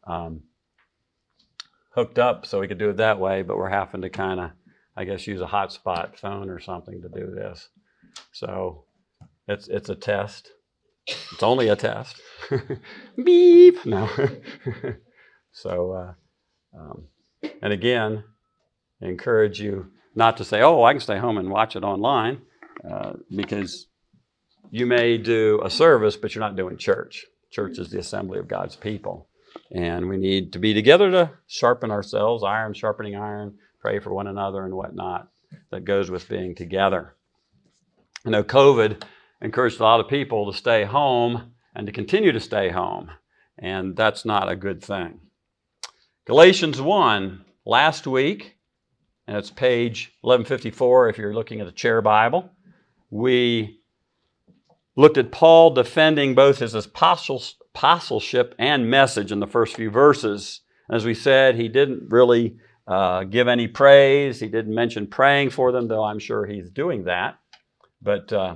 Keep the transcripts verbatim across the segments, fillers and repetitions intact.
um, hooked up so we could do it that way, but we're having to kind of, I guess, use a hotspot phone or something to do this. So it's it's a test. It's only a test. Beep. No. so, uh, um, and again, I encourage you not to say, oh, I can stay home and watch it online, uh, because you may do a service, but you're not doing church. Church is the assembly of God's people. And we need to be together to sharpen ourselves, iron sharpening iron, pray for one another and whatnot. That goes with being together. I know COVID encouraged a lot of people to stay home and to continue to stay home. And that's not a good thing. Galatians one, last week, and it's page eleven fifty-four if you're looking at the chair Bible, we looked at Paul defending both his apostleship and message in the first few verses. As we said, he didn't really uh, give any praise. He didn't mention praying for them, though I'm sure he's doing that. But, uh,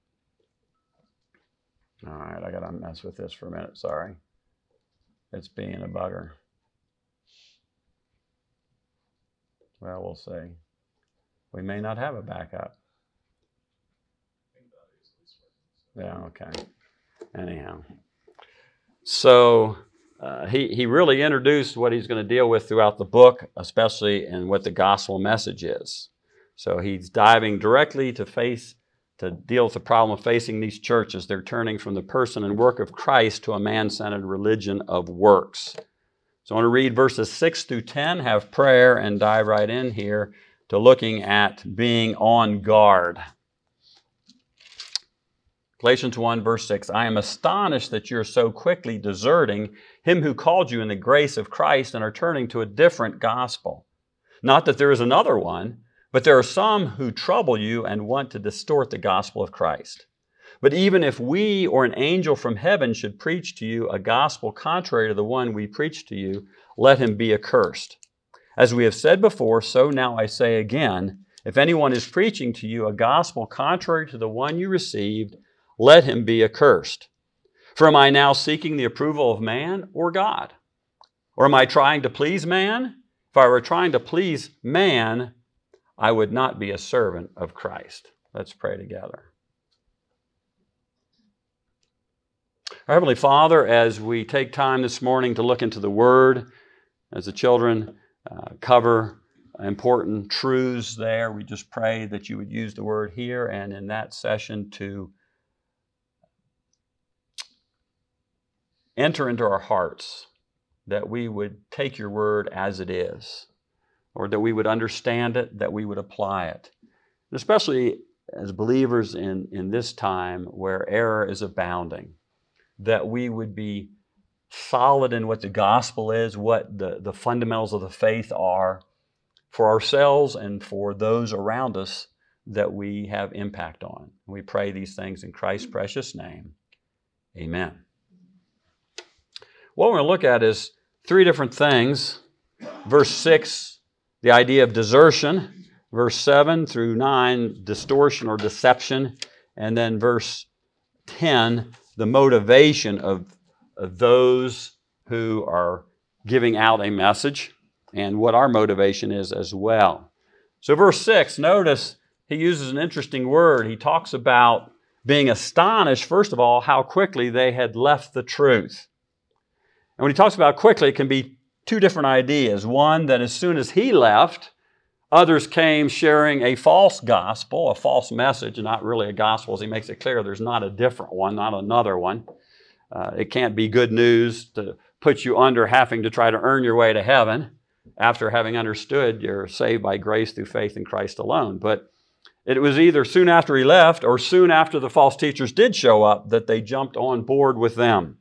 all right, I got to mess with this for a minute, sorry. It's being a bugger. Well, we'll see. We may not have a backup. Yeah, okay. Anyhow. So uh, he, he really introduced what he's going to deal with throughout the book, especially in what the gospel message is. So he's diving directly to face, to deal with the problem of facing these churches. They're turning from the person and work of Christ to a man-centered religion of works. So I want to read verses six through ten, have prayer, and dive right in here to looking at being on guard. Galatians one, verse six, I am astonished that you're so quickly deserting him who called you in the grace of Christ and are turning to a different gospel. Not that there is another one, but there are some who trouble you and want to distort the gospel of Christ. But even if we or an angel from heaven should preach to you a gospel contrary to the one we preach to you, let him be accursed. As we have said before, so now I say again, if anyone is preaching to you a gospel contrary to the one you received, let him be accursed. For am I now seeking the approval of man or God? Or am I trying to please man? If I were trying to please man, I would not be a servant of Christ. Let's pray together. Our Heavenly Father, as we take time this morning to look into the Word, as the children uh, cover important truths there, we just pray that you would use the Word here and in that session to enter into our hearts, that we would take your Word as it is, or that we would understand it, that we would apply it. And especially as believers in, in this time where error is abounding, that we would be solid in what the gospel is, what the, the fundamentals of the faith are for ourselves and for those around us that we have impact on. We pray these things in Christ's precious name. Amen. What we're going to look at is three different things. Verse six, the idea of desertion. Verse seven through nine, distortion or deception. And then verse ten, the motivation of, of those who are giving out a message and what our motivation is as well. So verse six, notice he uses an interesting word. He talks about being astonished, first of all, how quickly they had left the truth. And when he talks about quickly, it can be two different ideas. One, that as soon as he left, others came sharing a false gospel, a false message, not really a gospel, as he makes it clear. There's not a different one, not another one. Uh, it can't be good news to put you under having to try to earn your way to heaven after having understood you're saved by grace through faith in Christ alone. But it was either soon after he left or soon after the false teachers did show up that they jumped on board with them.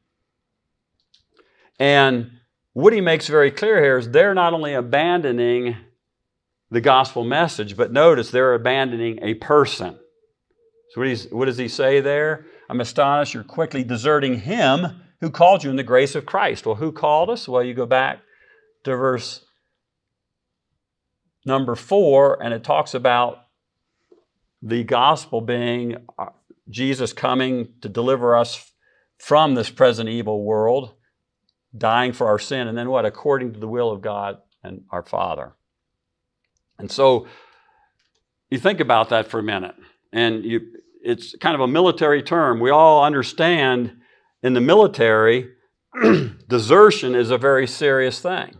And what he makes very clear here is they're not only abandoning the gospel message, but notice they're abandoning a person. So what, he's, what does he say there? I'm astonished you're quickly deserting him who called you in the grace of Christ. Well, who called us? Well, you go back to verse number four, and it talks about the gospel being Jesus coming to deliver us from this present evil world, dying for our sin, and then what? According to the will of God and our Father. And so you think about that for a minute, and you, it's kind of a military term. We all understand in the military, desertion is a very serious thing.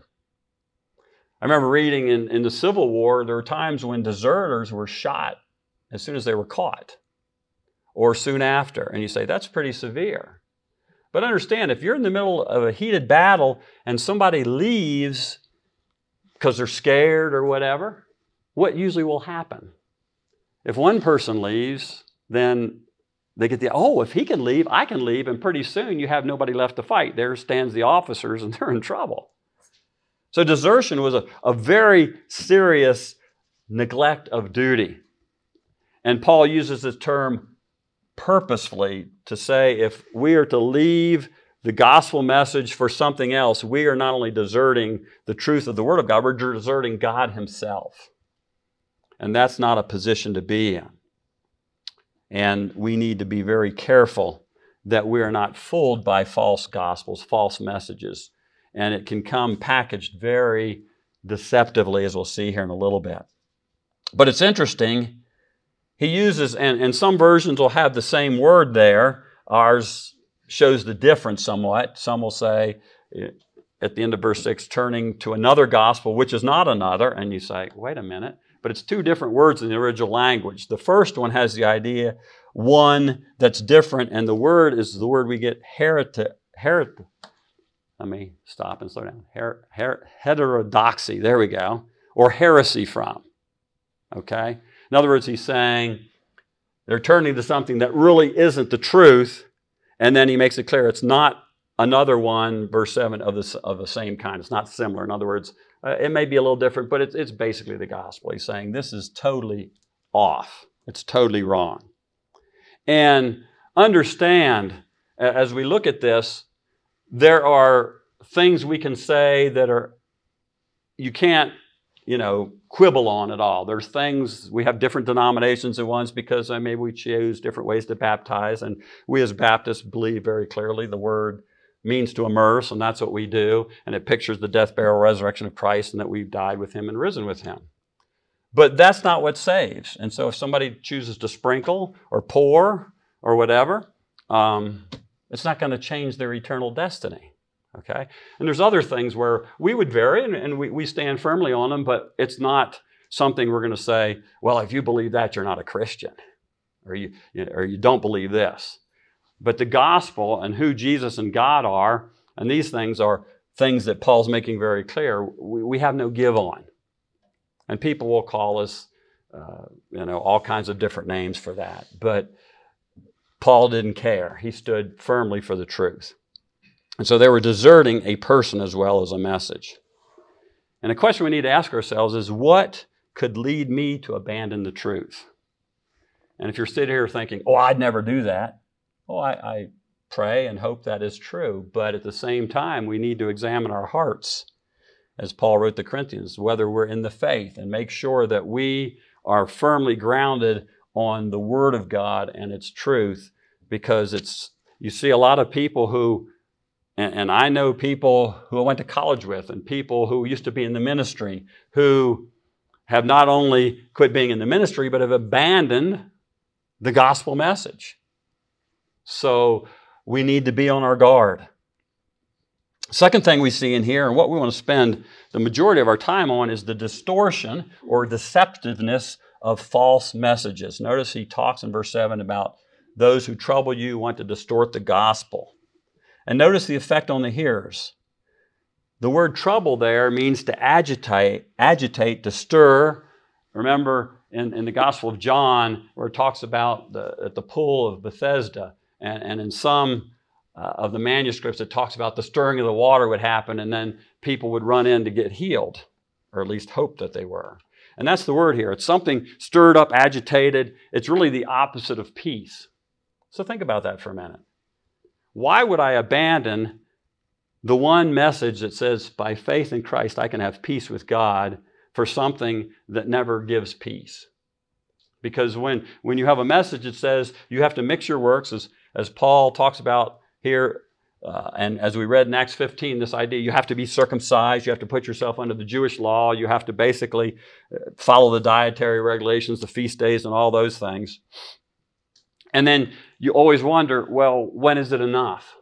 I remember reading in, in the Civil War, there were times when deserters were shot as soon as they were caught, or soon after. And you say, that's pretty severe. But understand, if you're in the middle of a heated battle and somebody leaves because they're scared or whatever, what usually will happen? If one person leaves, then they get the, oh, if he can leave, I can leave, and pretty soon you have nobody left to fight. There stands the officers, and they're in trouble. So desertion was a, a very serious neglect of duty. And Paul uses this term purposefully to say if we are to leave the gospel message for something else, we are not only deserting the truth of the Word of God, we're deserting God Himself. And that's not a position to be in. And we need to be very careful that we are not fooled by false gospels, false messages. And it can come packaged very deceptively, as we'll see here in a little bit. But it's interesting. He uses, and, and some versions will have the same word there. Ours shows the difference somewhat. Some will say, at the end of verse six, turning to another gospel, which is not another. And you say, wait a minute. But it's two different words in the original language. The first one has the idea, one that's different, and the word is the word we get heretic. Herit, let me stop and slow down. Her, her, heterodoxy, there we go, or heresy from. Okay? In other words, he's saying they're turning to something that really isn't the truth, and then he makes it clear it's not another one, verse seven, of the, of the same kind. It's not similar. In other words, uh, it may be a little different, but it's, it's basically the gospel. He's saying this is totally off. It's totally wrong. And understand, as we look at this, there are things we can say that are, you can't, you know, quibble on at all. There's things, we have different denominations at once because uh, maybe we choose different ways to baptize. And we as Baptists believe very clearly the word means to immerse, and that's what we do. And it pictures the death, burial, resurrection of Christ, and that we've died with Him and risen with Him. But that's not what saves. And so if somebody chooses to sprinkle or pour or whatever, um, it's not going to change their eternal destiny. Okay? And there's other things where we would vary, and, and we, we stand firmly on them, but it's not something we're going to say, well, if you believe that, you're not a Christian, or you, or you don't believe this. But the gospel and who Jesus and God are, and these things are things that Paul's making very clear, we, we have no give on. And people will call us, uh, you know, all kinds of different names for that. But Paul didn't care. He stood firmly for the truth. And so they were deserting a person as well as a message. And the question we need to ask ourselves is, what could lead me to abandon the truth? And if you're sitting here thinking, oh, I'd never do that. Well, I, I pray and hope that is true. But at the same time, we need to examine our hearts, as Paul wrote to Corinthians, whether we're in the faith, and make sure that we are firmly grounded on the Word of God and its truth. Because it's, you see a lot of people who, and, and I know people who I went to college with, and people who used to be in the ministry, who have not only quit being in the ministry, but have abandoned the gospel message. So we need to be on our guard. Second thing we see in here, and what we want to spend the majority of our time on, is the distortion or deceptiveness of false messages. Notice he talks in verse seven about those who trouble you want to distort the gospel. And notice the effect on the hearers. The word trouble there means to agitate, agitate, to stir. Remember in, in the Gospel of John, where it talks about the, at the pool of Bethesda, and, and in some uh, of the manuscripts, it talks about the stirring of the water would happen, and then people would run in to get healed, or at least hope that they were. And that's the word here. It's something stirred up, agitated. It's really the opposite of peace. So think about that for a minute. Why would I abandon the one message that says, by faith in Christ, I can have peace with God, for something that never gives peace? Because when, when you have a message that says you have to mix your works, as, as Paul talks about here Uh, and as we read in Acts fifteen, this idea, you have to be circumcised, you have to put yourself under the Jewish law, you have to basically follow the dietary regulations, the feast days, and all those things. And then you always wonder, well, when is it enough?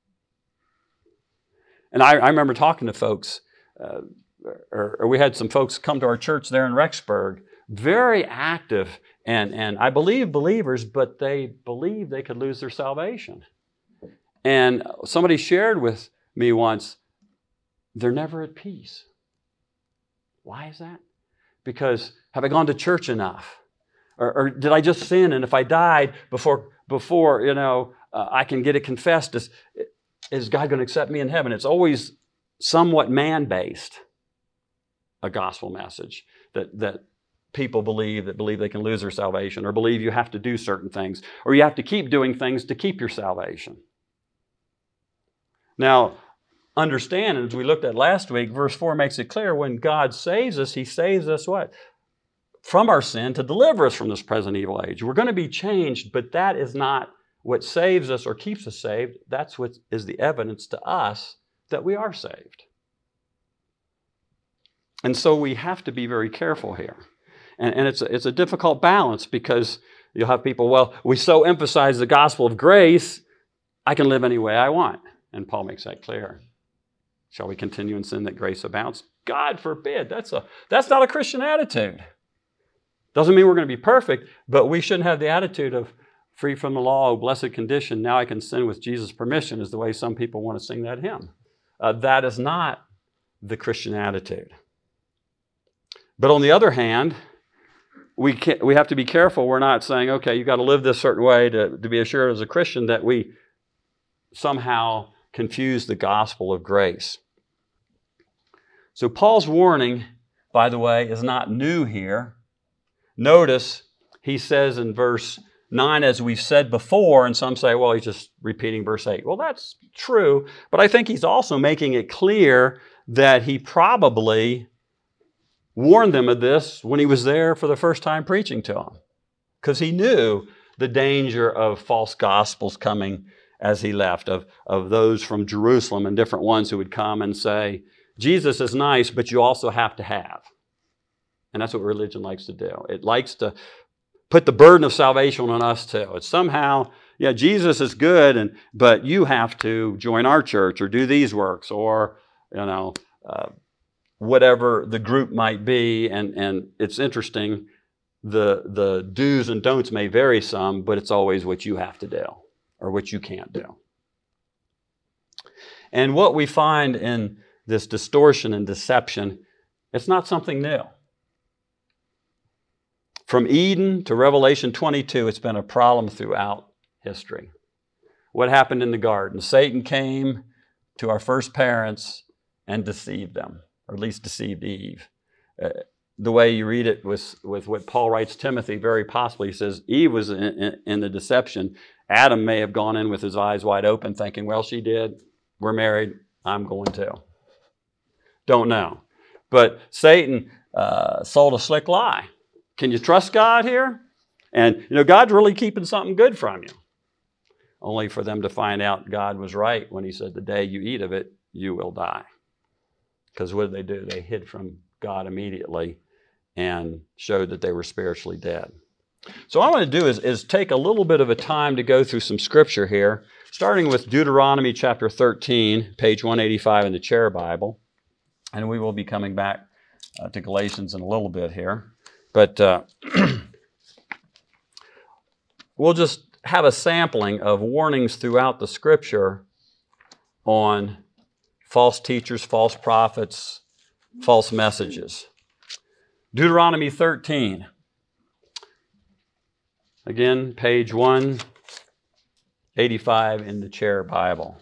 And I, I remember talking to folks, uh, or, or we had some folks come to our church there in Rexburg, very active, and, and I believe believers, but they believe they could lose their salvation. And somebody shared with me once, they're never at peace. Why is that? Because have I gone to church enough? Or, or did I just sin? And if I died before, before you know, uh, I can get it confessed, is, is God going to accept me in heaven? It's always somewhat man-based, a gospel message that, that people believe, that believe they can lose their salvation, or believe you have to do certain things, or you have to keep doing things to keep your salvation. Now, understand, as we looked at last week, verse four makes it clear, when God saves us, He saves us what? From our sin to deliver us from this present evil age. We're going to be changed, but that is not what saves us or keeps us saved. That's what is the evidence to us that we are saved. And so we have to be very careful here. And, and it's, a, it's a difficult balance, because you'll have people, well, we so emphasize the gospel of grace, I can live any way I want. And Paul makes that clear. Shall we continue in sin that grace abounds? God forbid. That's a that's not a Christian attitude. Doesn't mean we're going to be perfect, but we shouldn't have the attitude of free from the law, oh, blessed condition, now I can sin with Jesus' permission, is the way some people want to sing that hymn. Uh, that is not the Christian attitude. But on the other hand, we can't, we have to be careful. We're not saying, okay, you've got to live this certain way to, to be assured as a Christian, that we somehow confuse the gospel of grace. So Paul's warning, by the way, is not new here. Notice he says in verse nine, as we've said before, and some say, well, he's just repeating verse eight. Well, that's true, but I think he's also making it clear that he probably warned them of this when he was there for the first time preaching to them, because he knew the danger of false gospels coming as he left, of, of those from Jerusalem and different ones who would come and say, Jesus is nice, but you also have to have. And that's what religion likes to do. It likes to put the burden of salvation on us too. It's somehow, yeah, Jesus is good, and but you have to join our church or do these works, or, you know, uh, whatever the group might be. And, and it's interesting, the, the do's and don'ts may vary some, but it's always what you have to do, or what you can't do. And what we find in this distortion and deception, it's not something new. From Eden to Revelation twenty-two, it's been a problem throughout history. What happened in the garden? Satan came to our first parents and deceived them, or at least deceived Eve. Uh, the way you read it with, with what Paul writes Timothy, very possibly, he says Eve was in, in, in the deception. Adam may have gone in with his eyes wide open thinking, well, she did. We're married. I'm going to. Don't know. But Satan uh, sold a slick lie. Can you trust God here? And, you know, God's really keeping something good from you. Only for them to find out God was right when he said, the day you eat of it, you will die. Because what did they do? They hid from God immediately and showed that they were spiritually dead. So what I want to do is, is take a little bit of a time to go through some scripture here, starting with Deuteronomy chapter thirteen, page one eighty-five in the Chair Bible. And we will be coming back uh, to Galatians in a little bit here. But uh, we'll just have a sampling of warnings throughout the scripture on false teachers, false prophets, false messages. Deuteronomy thirteen. Again, page one eighty-five in the Chair Bible.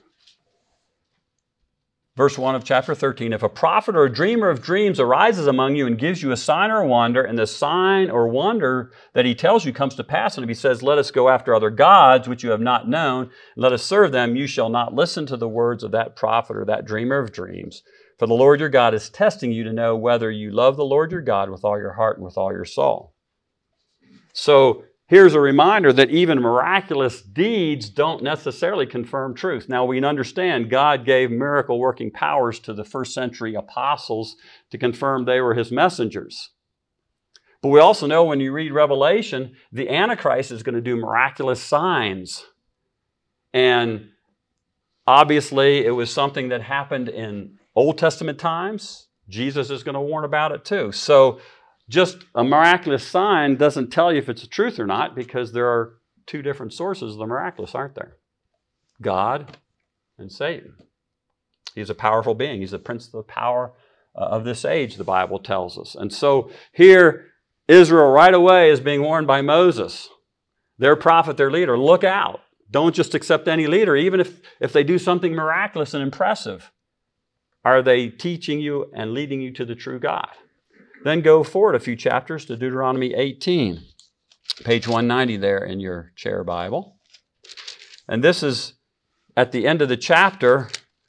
Verse one of chapter thirteen, if a prophet or a dreamer of dreams arises among you and gives you a sign or a wonder, and the sign or wonder that he tells you comes to pass, and if he says, let us go after other gods which you have not known, and let us serve them, you shall not listen to the words of that prophet or that dreamer of dreams. For the Lord your God is testing you to know whether you love the Lord your God with all your heart and with all your soul. So here's a reminder that even miraculous deeds don't necessarily confirm truth. Now, we understand God gave miracle-working powers to the first century apostles to confirm they were his messengers. But we also know when you read Revelation, the Antichrist is going to do miraculous signs. And obviously, it was something that happened in Old Testament times. Jesus is going to warn about it too. So just a miraculous sign doesn't tell you if it's the truth or not, because there are two different sources of the miraculous, aren't there? God and Satan. He's a powerful being. He's the prince of the power of this age, the Bible tells us. And so here, Israel right away is being warned by Moses, their prophet, their leader. Look out. Don't just accept any leader, even if, if they do something miraculous and impressive. Are they teaching you and leading you to the true God? Then go forward a few chapters to Deuteronomy eighteen, page one ninety there in your chair Bible. And this is at the end of the chapter,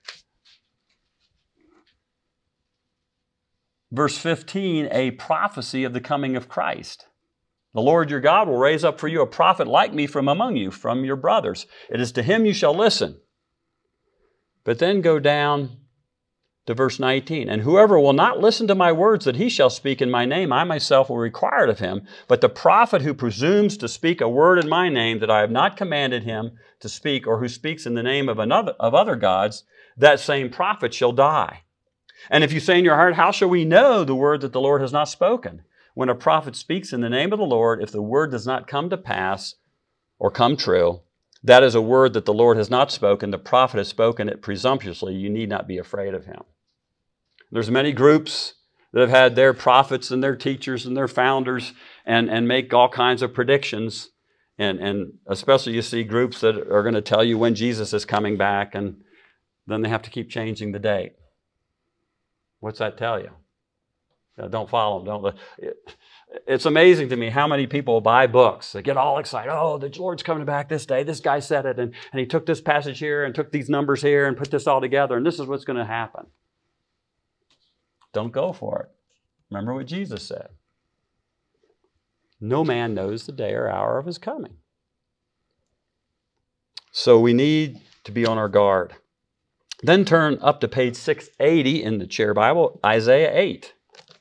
verse fifteen, a prophecy of the coming of Christ. The Lord your God will raise up for you a prophet like me from among you, from your brothers. It is to him you shall listen. But then go down to verse nineteen. And whoever will not listen to my words that he shall speak in my name, I myself will require it of him. But the prophet who presumes to speak a word in my name that I have not commanded him to speak, or who speaks in the name of another of other gods, that same prophet shall die. And if you say in your heart, how shall we know the word that the Lord has not spoken? When a prophet speaks in the name of the Lord, if the word does not come to pass or come true, that is a word that the Lord has not spoken. The prophet has spoken it presumptuously. You need not be afraid of him. There's many groups that have had their prophets and their teachers and their founders and, and make all kinds of predictions. And, and especially you see groups that are going to tell you when Jesus is coming back, and then they have to keep changing the date. What's that tell you? You know, don't follow them. Don't. It, it's amazing to me how many people buy books. They get all excited. Oh, the Lord's coming back this day. This guy said it, and, and he took this passage here and took these numbers here and put this all together, and this is what's going to happen. Don't go for it. Remember what Jesus said. No man knows the day or hour of his coming. So we need to be on our guard. Then turn up to page six eighty in the chair Bible, Isaiah eight.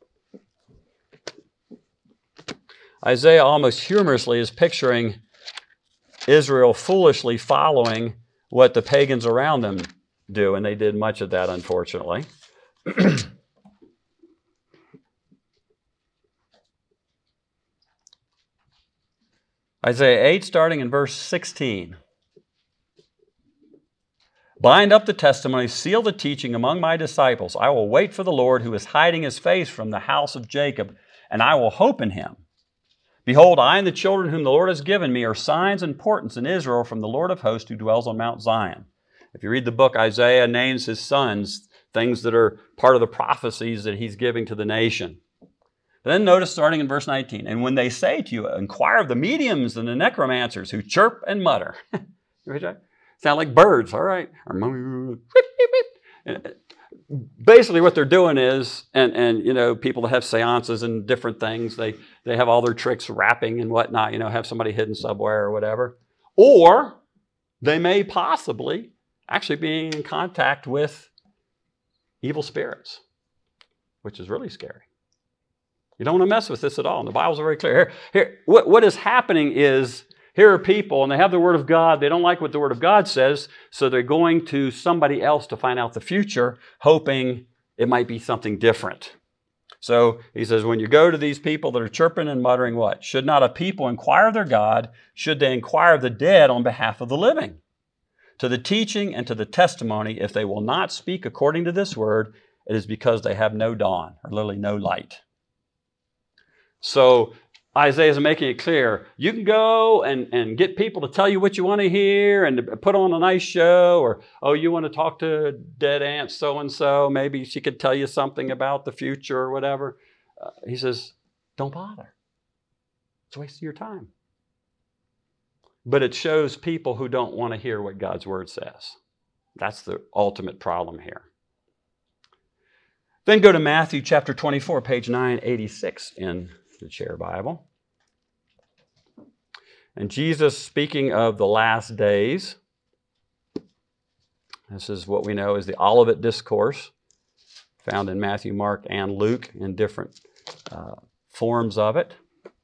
Isaiah almost humorously is picturing Israel foolishly following what the pagans around them do, and they did much of that, unfortunately. Isaiah eight, starting in verse sixteen. Bind up the testimony, seal the teaching among my disciples. I will wait for the Lord who is hiding his face from the house of Jacob, and I will hope in him. Behold, I and the children whom the Lord has given me are signs and portents in Israel from the Lord of hosts who dwells on Mount Zion. If you read the book, Isaiah names his sons, things that are part of the prophecies that he's giving to the nation. Then notice starting in verse nineteen, and when they say to you, inquire of the mediums and the necromancers who chirp and mutter. Sound like birds, all right. Basically what they're doing is, and, and you know, people that have seances and different things, they, they have all their tricks, rapping and whatnot, you know, have somebody hidden somewhere or whatever. Or they may possibly actually be in contact with evil spirits, which is really scary. You don't want to mess with this at all. And the Bible's very clear. Here, here, what, what is happening is, here are people, and they have the Word of God. They don't like what the Word of God says, so they're going to somebody else to find out the future, hoping it might be something different. So he says, when you go to these people that are chirping and muttering, what? Should not a people inquire of their God? Should they inquire of the dead on behalf of the living? To the teaching and to the testimony, if they will not speak according to this word, it is because they have no dawn, or literally no light. So Isaiah is making it clear, you can go and, and get people to tell you what you want to hear and to put on a nice show, or, oh, you want to talk to dead aunt so-and-so, maybe she could tell you something about the future or whatever. Uh, he says, don't bother. It's a waste of your time. But it shows people who don't want to hear what God's Word says. That's the ultimate problem here. Then go to Matthew chapter twenty-four, page nine eighty-six in the chair Bible. And Jesus, speaking of the last days, this is what we know as the Olivet Discourse, found in Matthew, Mark, and Luke in different uh, forms of it.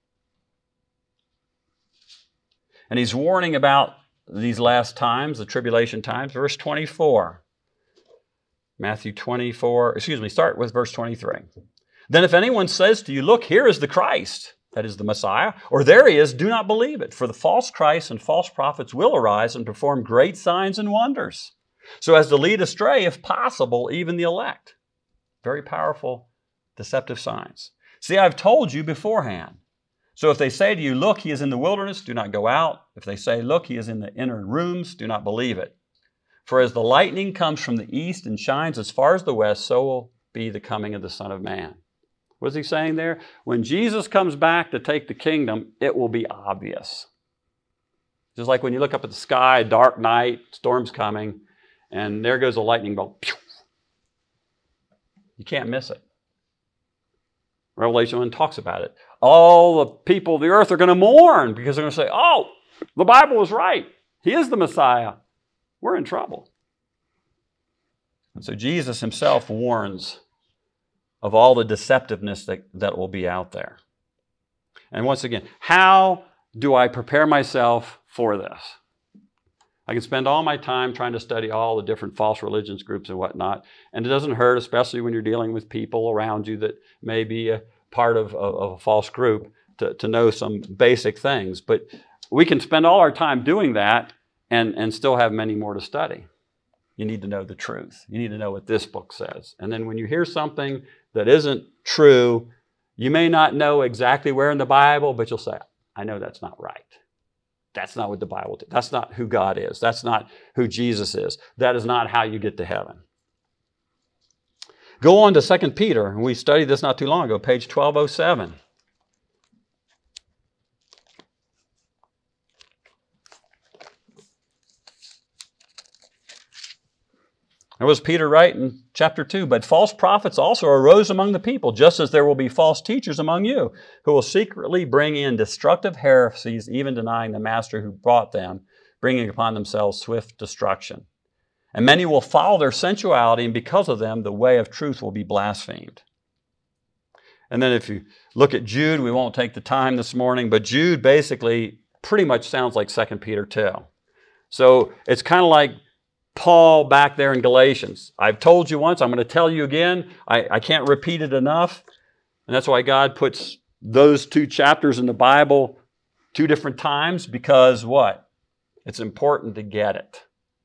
And he's warning about these last times, the tribulation times. Verse twenty-four. Matthew twenty-four, excuse me, start with verse twenty-three. Then if anyone says to you, look, here is the Christ, that is the Messiah, or there he is, do not believe it. For the false Christs and false prophets will arise and perform great signs and wonders, so as to lead astray, if possible, even the elect. Very powerful, deceptive signs. See, I've told you beforehand. So if they say to you, look, he is in the wilderness, do not go out. If they say, look, he is in the inner rooms, do not believe it. For as the lightning comes from the east and shines as far as the west, so will be the coming of the Son of Man. What is he saying there? When Jesus comes back to take the kingdom, it will be obvious. Just like when you look up at the sky, dark night, storm's coming, and there goes a lightning bolt. You can't miss it. Revelation one talks about it. All the people of the earth are going to mourn because they're going to say, oh, the Bible was right. He is the Messiah. We're in trouble. And so Jesus himself warns of all the deceptiveness that, that will be out there. And once again, how do I prepare myself for this? I can spend all my time trying to study all the different false religions groups and whatnot, and it doesn't hurt, especially when you're dealing with people around you that may be a part of, of, of a false group, to, to know some basic things. But we can spend all our time doing that and, and still have many more to study. You need to know the truth. You need to know what this book says. And then when you hear something that isn't true, you may not know exactly where in the Bible, but you'll say, I know that's not right. That's not what the Bible did. That's not who God is. That's not who Jesus is. That is not how you get to heaven. Go on to Second Peter, and we studied this not too long ago, page twelve oh seven. There was Peter right in chapter two, but false prophets also arose among the people, just as there will be false teachers among you, who will secretly bring in destructive heresies, even denying the master who brought them, bringing upon themselves swift destruction. And many will follow their sensuality, and because of them, the way of truth will be blasphemed. And then if you look at Jude, we won't take the time this morning, but Jude basically pretty much sounds like Second Peter two. So it's kind of like Paul back there in Galatians. I've told you once, I'm going to tell you again. I, I can't repeat it enough. And that's why God puts those two chapters in the Bible two different times, because what? It's important to get it.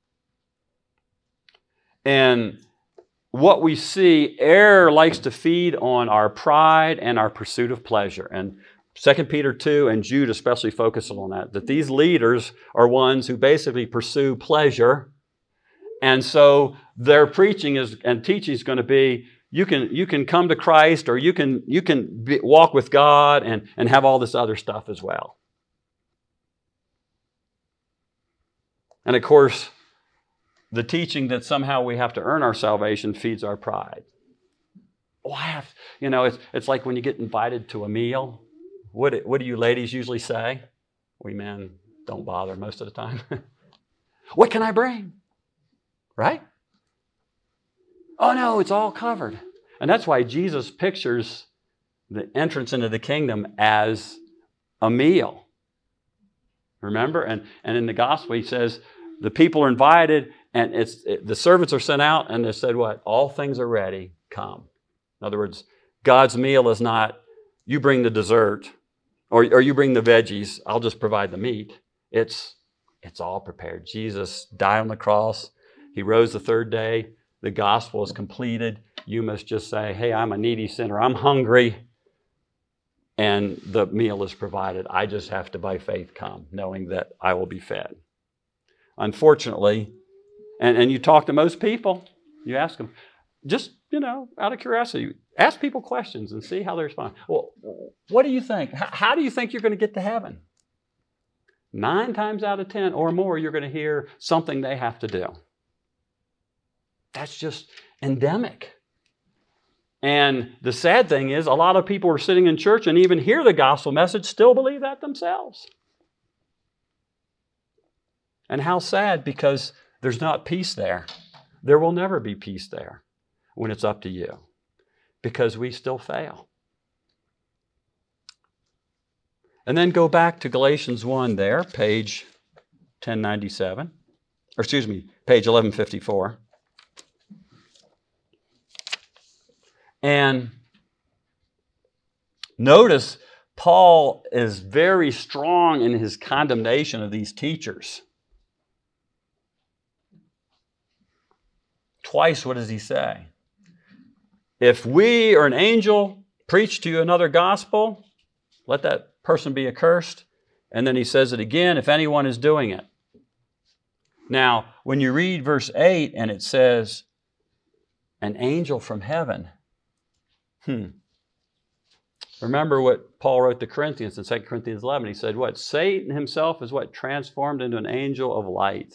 And what we see, error likes to feed on our pride and our pursuit of pleasure. And Second Peter two and Jude especially focus on that, that these leaders are ones who basically pursue pleasure. And so their preaching is and teaching is going to be, you can you can come to Christ, or you can you can be, walk with God and, and have all this other stuff as well. And of course, the teaching that somehow we have to earn our salvation feeds our pride. Oh, I have, you know, it's it's like when you get invited to a meal. What what do you ladies usually say? We men don't bother most of the time. What can I bring? Right? Oh no, it's all covered. And that's why Jesus pictures the entrance into the kingdom as a meal. Remember? And, and in the gospel he says the people are invited, and it's it, the servants are sent out, and they said what? All things are ready, come. In other words, God's meal is not, you bring the dessert, or, or you bring the veggies, I'll just provide the meat. It's, it's all prepared. Jesus died on the cross. He rose the third day. The gospel is completed. You must just say, hey, I'm a needy sinner. I'm hungry. And the meal is provided. I just have to, by faith, come, knowing that I will be fed. Unfortunately, and, and you talk to most people, you ask them, just, you know, out of curiosity, ask people questions and see how they respond. Well, what do you think? How, how do you think you're going to get to heaven? Nine times out of ten or more, you're going to hear something they have to do. That's just endemic. And the sad thing is, a lot of people are sitting in church and even hear the gospel message, still believe that themselves. And how sad, because there's not peace there. There will never be peace there when it's up to you, because we still fail. And then go back to Galatians one there, page ten ninety-seven, or excuse me, page eleven fifty-four. And notice Paul is very strong in his condemnation of these teachers. Twice, what does he say? If we or an angel preach to you another gospel, let that person be accursed. And then he says it again, if anyone is doing it. Now, when you read verse eight and it says, an angel from heaven. Hmm. Remember what Paul wrote to Corinthians in Second Corinthians eleven. He said, what? Satan himself is what? Transformed into an angel of light.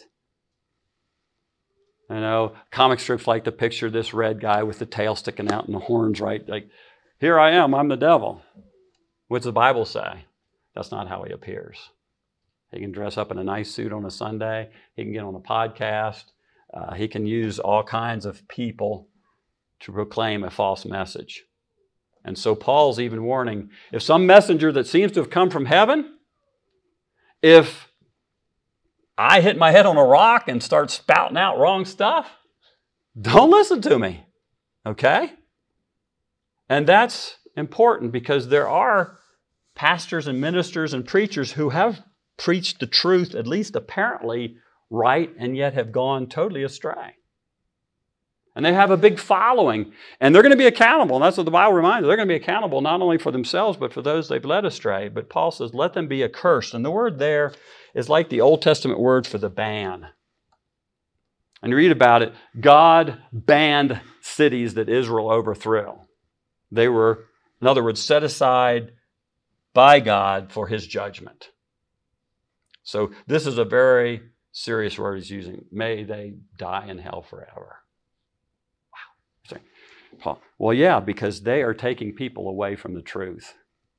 You know, comic strips like to picture this red guy with the tail sticking out and the horns, right? Like, here I am, I'm the devil. What's the Bible say? That's not how he appears. He can dress up in a nice suit on a Sunday. He can get on a podcast. Uh, he can use all kinds of people to proclaim a false message. And so Paul's even warning, if some messenger that seems to have come from heaven, if I hit my head on a rock and start spouting out wrong stuff, don't listen to me, okay? And that's important because there are pastors and ministers and preachers who have preached the truth, at least apparently right, and yet have gone totally astray. And they have a big following, and they're going to be accountable. And that's what the Bible reminds us. They're going to be accountable not only for themselves, but for those they've led astray. But Paul says, let them be accursed. And the word there is like the Old Testament word for the ban. And you read about it, God banned cities that Israel overthrew. They were, in other words, set aside by God for his judgment. So this is a very serious word he's using. May they die in hell forever. Paul, well, yeah, because they are taking people away from the truth.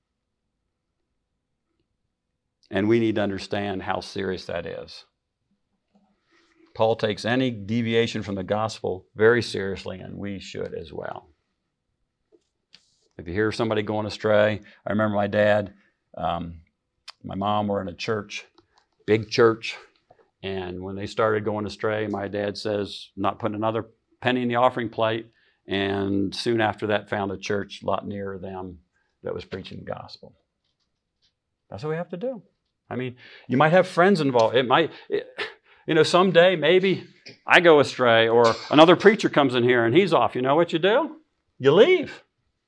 And we need to understand how serious that is. Paul takes any deviation from the gospel very seriously, and we should as well. If you hear somebody going astray, I remember my dad, um, my mom were in a church, big church, and when they started going astray, my dad says, not putting another penny in the offering plate. And soon after that, found a church a lot nearer them that was preaching the gospel. That's what we have to do. I mean, you might have friends involved. It might, it, you know, someday maybe I go astray or another preacher comes in here and he's off. You know what you do? You leave.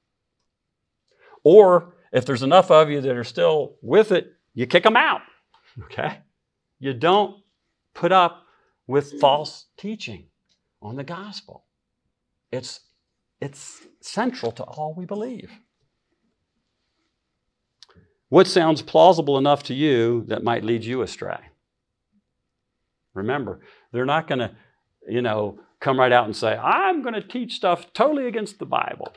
Or if there's enough of you that are still with it, you kick them out. Okay? You don't put up with false teaching on the gospel. It's It's central to all we believe. What sounds plausible enough to you that might lead you astray? Remember, they're not going to, you know, come right out and say, I'm going to teach stuff totally against the Bible.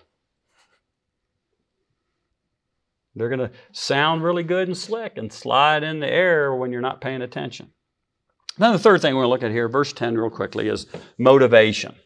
They're going to sound really good and slick and slide in the air when you're not paying attention. Then the third thing we're going to look at here, verse ten real quickly, is motivation.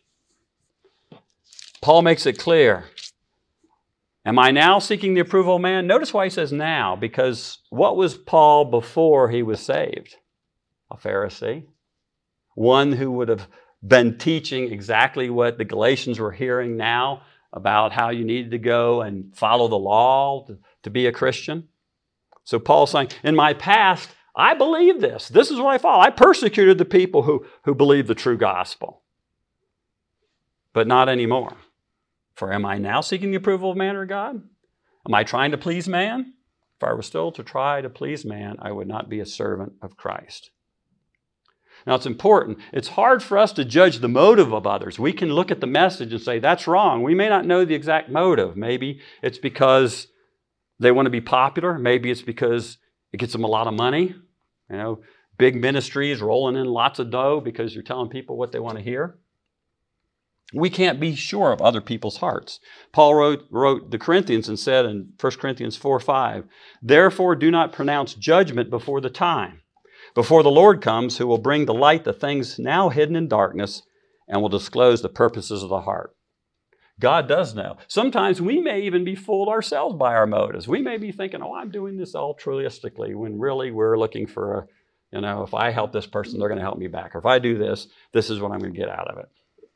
Paul makes it clear. Am I now seeking the approval of man? Notice why he says now, because what was Paul before he was saved? A Pharisee. One who would have been teaching exactly what the Galatians were hearing now about how you needed to go and follow the law to, to be a Christian. So Paul's saying, in my past, I believed this. This is what I followed. I persecuted the people who, who believed the true gospel. But not anymore. For am I now seeking the approval of man or God? Am I trying to please man? If I were still to try to please man, I would not be a servant of Christ. Now it's important. It's hard for us to judge the motive of others. We can look at the message and say, that's wrong. We may not know the exact motive. Maybe it's because they want to be popular. Maybe it's because it gets them a lot of money. You know, big ministries rolling in lots of dough because you're telling people what they want to hear. We can't be sure of other people's hearts. Paul wrote, wrote the Corinthians and said in First Corinthians four five, therefore do not pronounce judgment before the time, before the Lord comes, who will bring to light the things now hidden in darkness and will disclose the purposes of the heart. God does know. Sometimes we may even be fooled ourselves by our motives. We may be thinking, oh, I'm doing this altruistically, when really we're looking for, a, you know, if I help this person, they're going to help me back. Or if I do this, this is what I'm going to get out of it.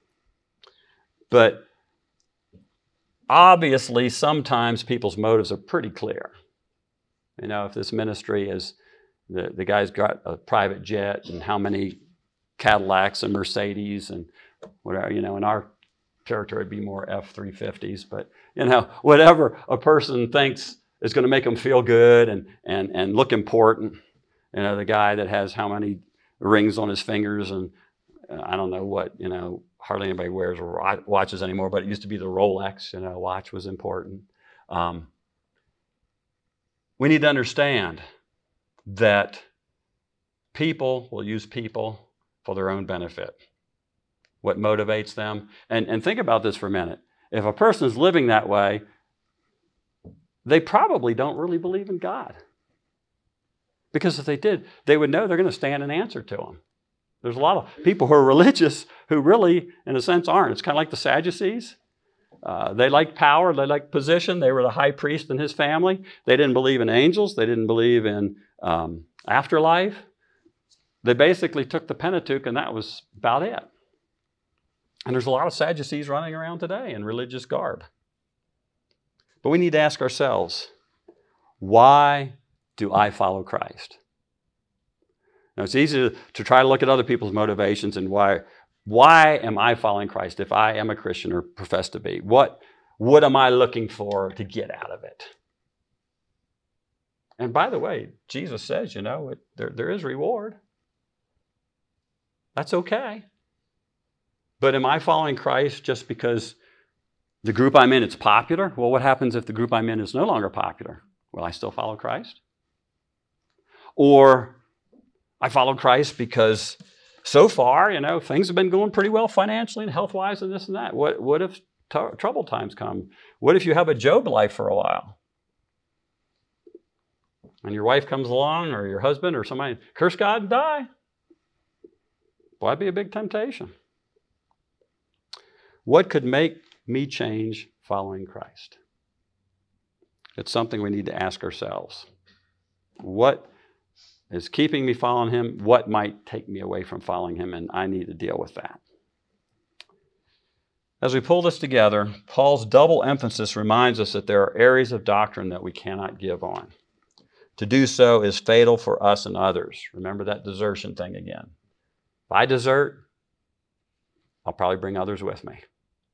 But obviously, sometimes people's motives are pretty clear. You know, if this ministry is, the, the guy's got a private jet and how many Cadillacs and Mercedes and whatever, you know, in our territory would be more F three fifties, but you know, whatever a person thinks is going to make them feel good and and and look important. You know, the guy that has how many rings on his fingers and uh, I don't know what, you know, hardly anybody wears watches anymore, but it used to be the Rolex, you know, watch was important. Um, we need to understand that people will use people for their own benefit. What motivates them. And, and think about this for a minute. If a person is living that way, they probably don't really believe in God. Because if they did, they would know they're going to stand and answer to him. There's a lot of people who are religious who really, in a sense, aren't. It's kind of like the Sadducees. Uh, they liked power. They liked position. They were the high priest and his family. They didn't believe in angels. They didn't believe in um, afterlife. They basically took the Pentateuch and that was about it. And there's a lot of Sadducees running around today in religious garb. But we need to ask ourselves, why do I follow Christ? Now, it's easy to, to try to look at other people's motivations and why, why am I following Christ if I am a Christian or profess to be? What, what am I looking for to get out of it? And by the way, Jesus says, you know, it, there, there is reward. That's okay. But am I following Christ just because the group I'm in is popular? Well, what happens if the group I'm in is no longer popular? Will I still follow Christ? Or I follow Christ because so far, you know, things have been going pretty well financially and health-wise and this and that. What, what if t- troubled times come? What if you have a Job life for a while? And your wife comes along or your husband or somebody, curse God and die. Well, that'd be a big temptation. What could make me change following Christ? It's something we need to ask ourselves. What is keeping me following him? What might take me away from following him? And I need to deal with that. As we pull this together, Paul's double emphasis reminds us that there are areas of doctrine that we cannot give on. To do so is fatal for us and others. Remember that desertion thing again. If I desert, I'll probably bring others with me.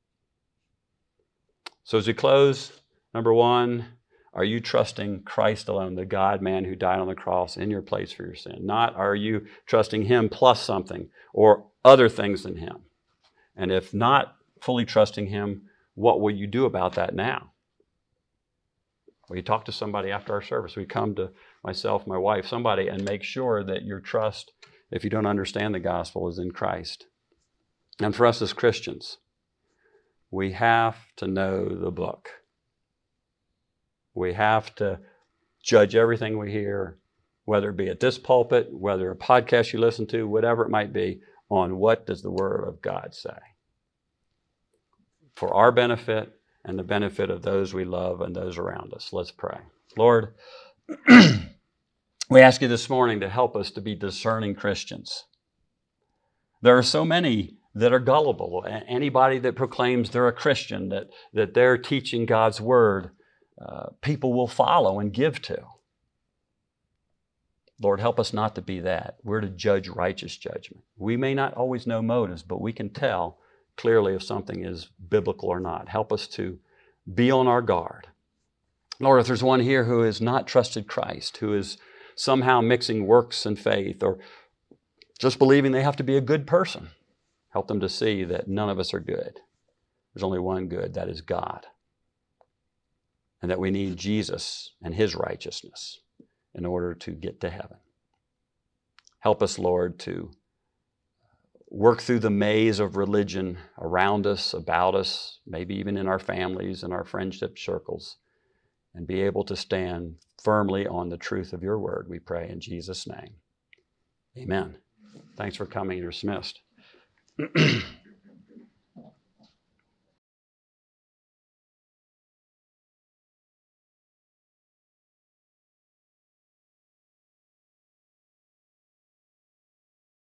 So as we close, number one, are you trusting Christ alone, the God-man who died on the cross in your place for your sin? Not are you trusting him plus something or other things than him? And if not fully trusting him, what will you do about that now? Will you talk to somebody after our service? We come to myself, my wife, somebody, and make sure that your trust, if you don't understand the gospel, is in Christ. And for us as Christians, we have to know the book. We have to judge everything we hear, whether it be at this pulpit, whether a podcast you listen to, whatever it might be, on what does the Word of God say? For our benefit and the benefit of those we love and those around us. Let's pray. Lord, we ask you this morning to help us to be discerning Christians. There are so many that are gullible. Anybody that proclaims they're a Christian, that, that they're teaching God's Word, uh, people will follow and give to. Lord, help us not to be that. We're to judge righteous judgment. We may not always know motives, but we can tell clearly if something is biblical or not. Help us to be on our guard. Lord, if there's one here who has not trusted Christ, who is somehow mixing works and faith, or just believing they have to be a good person, help them to see that none of us are good. There's only one good, that is God. And that we need Jesus and his righteousness in order to get to heaven. Help us, Lord, to work through the maze of religion around us, about us, maybe even in our families and our friendship circles, and be able to stand firmly on the truth of your word, we pray in Jesus' name. Amen. Thanks for coming. You're dismissed.